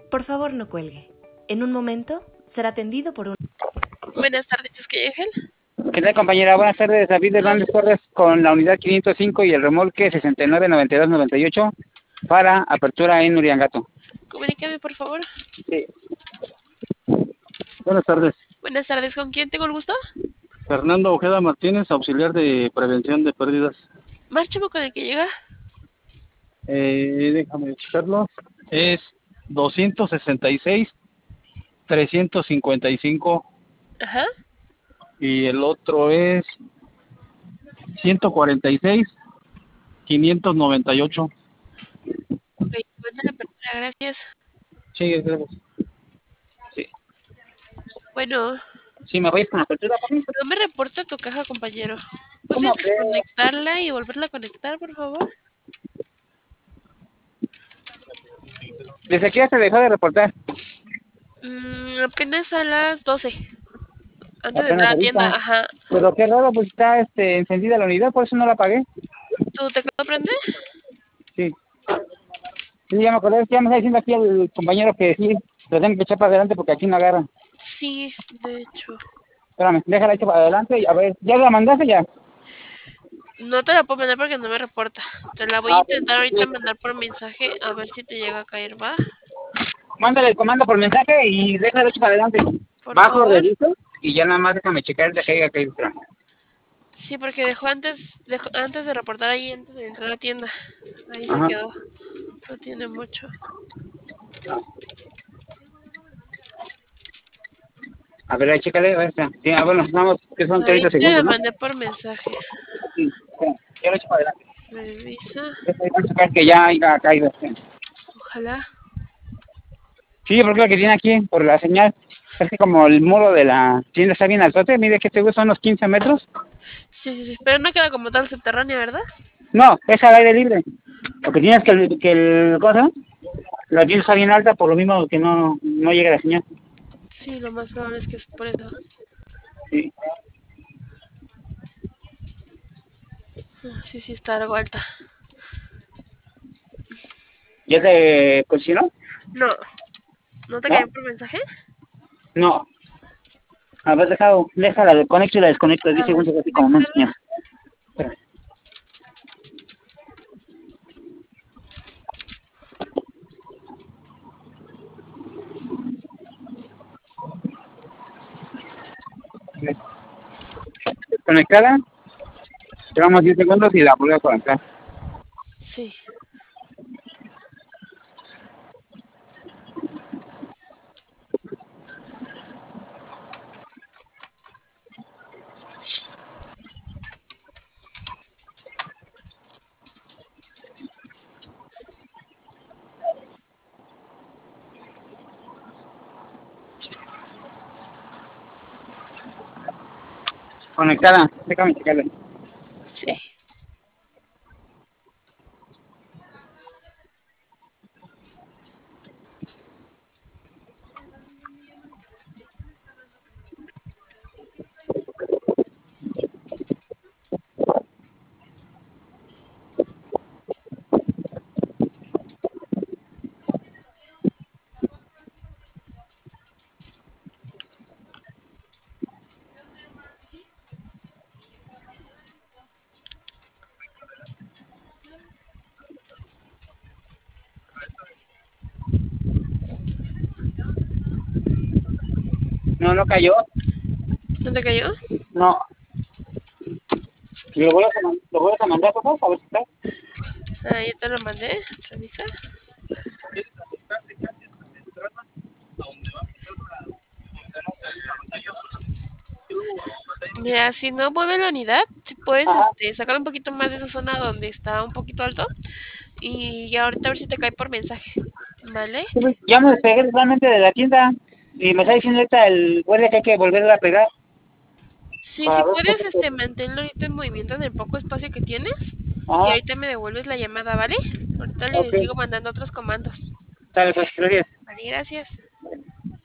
Por favor, no cuelgue. En un momento será atendido por un... Buenas tardes, ¿es que Ángel? ¿Qué tal, compañera? Buenas tardes, David Hernández Torres con la unidad 505 y el remolque 699298 para apertura en Uriangato. Comunícame, por favor. Sí. Buenas tardes. Buenas tardes, ¿con quién tengo el gusto? Fernando Ojeda Martínez, auxiliar de prevención de pérdidas. Márchame con el que llega. Déjame checarlo. Es 266-355 Ajá. y el otro es 146-598. Ok, buena la apertura, gracias. Sí, gracias. Sí. Bueno, Sí, ¿me voy con la apertura, papi? no me reporta tu caja, compañero. ¿Cómo ¿Puedes que? desconectarla y volverla a conectar, por favor? ¿Desde aquí ya se dejó de reportar? Apenas a las 12. Antes de Apenas entrar a la tienda, ahorita. ajá. Pero qué raro, pues está encendida la unidad, por eso no la apagué. ¿Tu teclado prende? Sí. Sí, ya me acordé, ya me está diciendo aquí el compañero que sí, lo tengo que echar para adelante porque aquí no agarra. Sí, de hecho. Espérame, déjala echar para adelante y a ver, ¿ya la mandaste ya? No te la puedo mandar porque no me reporta. Te la voy a Ah, intentar ahorita sí. mandar por mensaje a ver si te llega a caer, ¿va? Mándale el comando por mensaje y déjala echar para adelante. Por Bajo, favor. reviso y ya nada más déjame checar de que haya caído. Sí, porque antes de reportar ahí, antes de entrar a la tienda. Ahí se Ajá. quedó. No tiene mucho. A ver, ahí chécale, a ver, sí, bueno, vamos, que son Ahí 30 te la segundos, ¿no? mandé por mensaje. Sí, ya lo echo para adelante. Revisa. Déjame checar que ya haya caído. Sí. Ojalá. Sí, porque lo que tiene aquí, por la señal, es que como el muro de la tienda está bien altote, mide que este son unos 15 metros. Sí, sí, sí. Pero no queda como tal subterránea, ¿verdad? No, es al aire libre. Lo que tienes que el cosa, la tienda está bien alta, por lo mismo que no llega la señal. Sí, lo más probable es que es por eso. Sí. Sí, sí, está algo alta. ¿Ya te cocinó? No. ¿No te ¿No? cae por mensaje? No. A ver, déjala, la conecto y la desconecto, 10 A ver, segundos así como no conéctala. enseñas. Espera. Desconectada, llevamos 10 segundos y la vuelvo a conectar. Sí. Conectada, déjame checarla. Sí. No, no cayó. ¿No te cayó? No. ¿Lo vuelves a mandar, por favor? A ver si está. Ah, ya te lo mandé. Revisa. Mira, si no mueve la unidad, si puedes Ajá. sacar un poquito más de esa zona donde está un poquito alto y ya ahorita a ver si te cae por mensaje, ¿vale? Sí, pues, ya me despegué realmente de la tienda y me está diciendo ahorita el guardia que hay que volver a pegar Sí, si para ver qué puedes, es esto. mantenerlo ahorita en movimiento en el poco espacio que tienes y Ajá. ahorita me devuelves la llamada, ¿vale? Ahorita le Ok. sigo mandando otros comandos. Sale, pues, gracias. Vale, gracias.